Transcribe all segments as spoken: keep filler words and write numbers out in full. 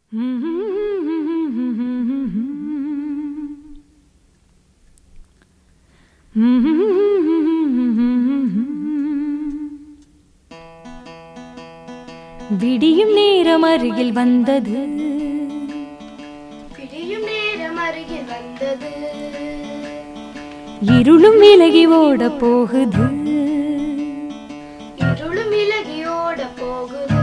விடியும் நேரம் அருகில் வந்தது, விடியும் நேரம் அருகில் வந்தது, இருளும் விலகி ஓட போகுது, இருளும் விலகி ஓட போகுது.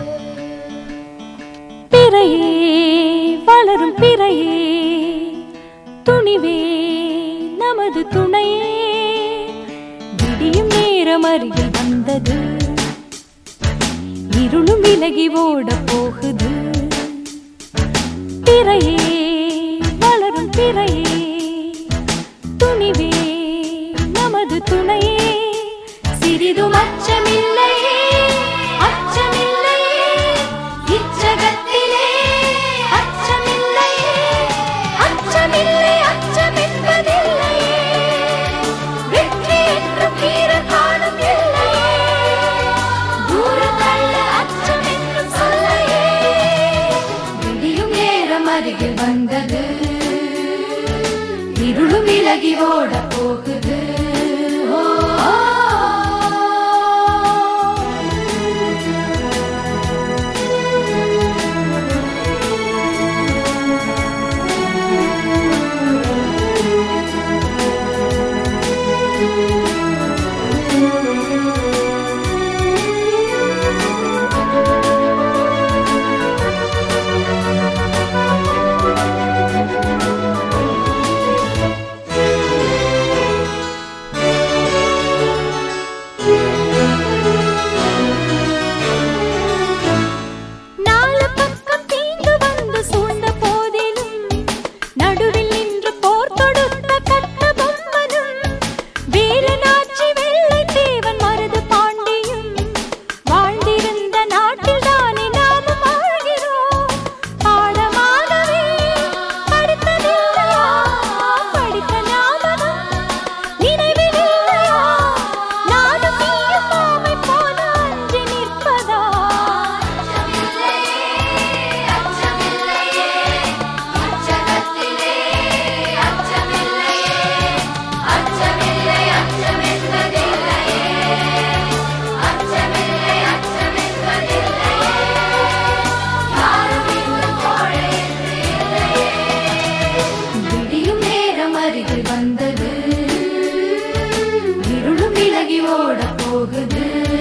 பிறையே வளரும் பிறையே, துணிவே நமது துணையே. விடியும் நேரம் அருகில் வந்தது, இருளும் விலகி ஓட போகுது, பிறையே வளரும் பிறையே, துணிவே நமது துணையே. சிறிதும் அச்சமில்லையே அச்சமில்லையே, இச்சகத்திலே அச்சமில்லையே, அச்சமில்லை அச்சமென்பதில்லையே, வெற்றி என்றும் வீர காணும் இல்லையே, தூரத்தள்ள அச்சம் என்றும் சொல்லையே. விடியும் நேரம் அருகில் வந்தது, இருளும் விலகி ஓட போகுது. ஓ வந்தது, இருளும் விலகி ஓட போகுது.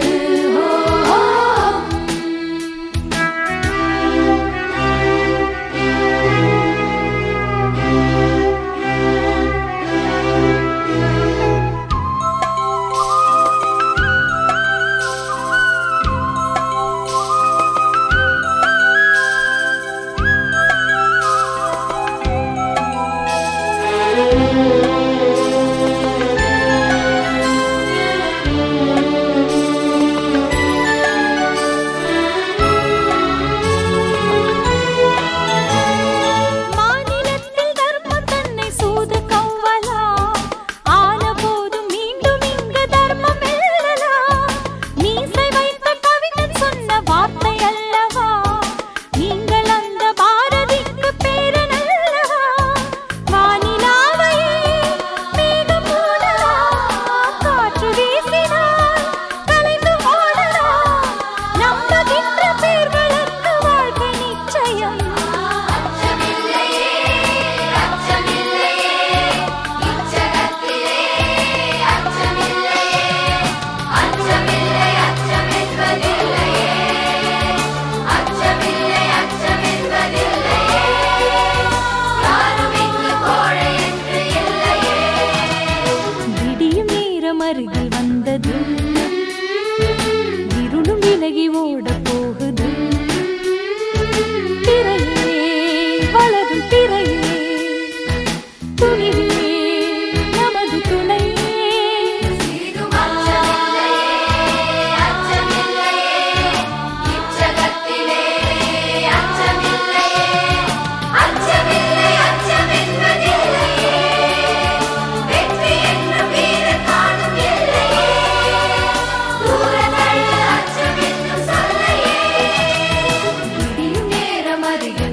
அருகில் வந்தது, இருளும் விலகி ஓட போகுது, பிறையே வளரும் பிறையே, துணிவே நமது துணையே. Mari